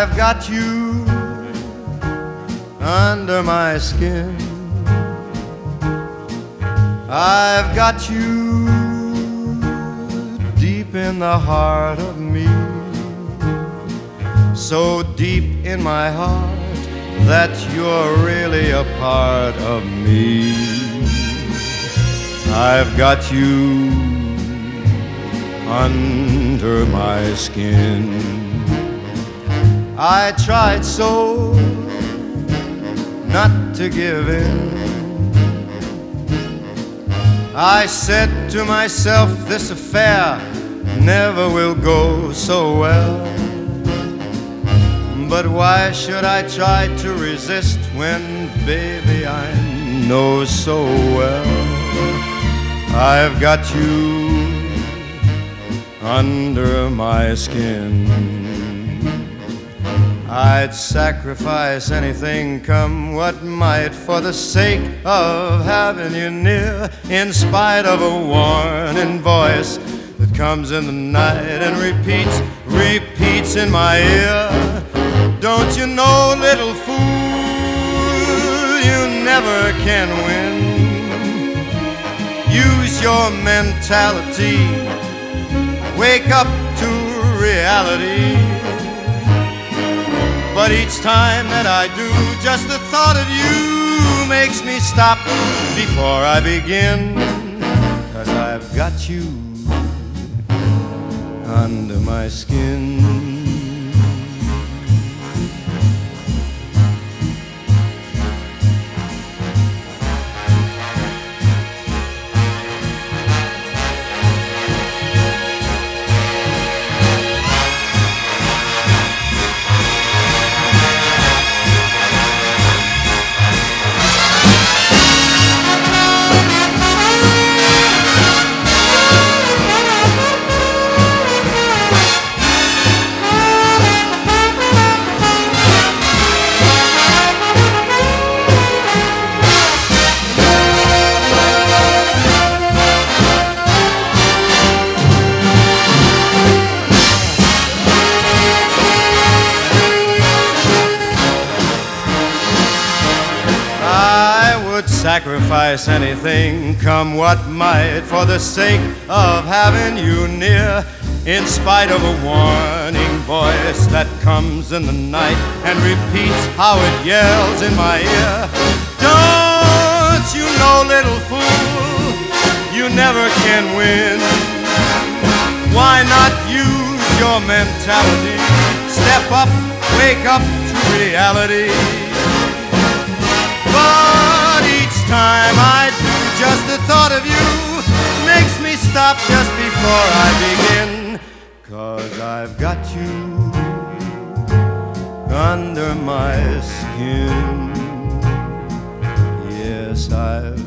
I've got you under my skin. I've got you deep in the heart of me, so deep in my heart that you're really a part of me. I've got you under my skin. I tried so not to give in. I said to myself, this affair never will go so well. But why should I try to resist when, baby, I know so well I've got you under my skin. I'd sacrifice anything, come what might, for the sake of having you near, in spite of a warning voice that comes in the night and repeats in my ear. Don't you know, little fool, you never can win. Use your mentality, wake up to reality. But each time that I do, just the thought of you makes me stop before I begin. 'Cause I've got you under my skin. Sacrifice anything, come what might, for the sake of having you near, in spite of a warning voice that comes in the night and repeats how it yells in my ear. Don't you know, little fool, you never can win. Why not use your mentality? Step up, wake up to reality. But each time I do, just the thought of you makes me stop just before I begin. 'Cause I've got you under my skin. Yes, I've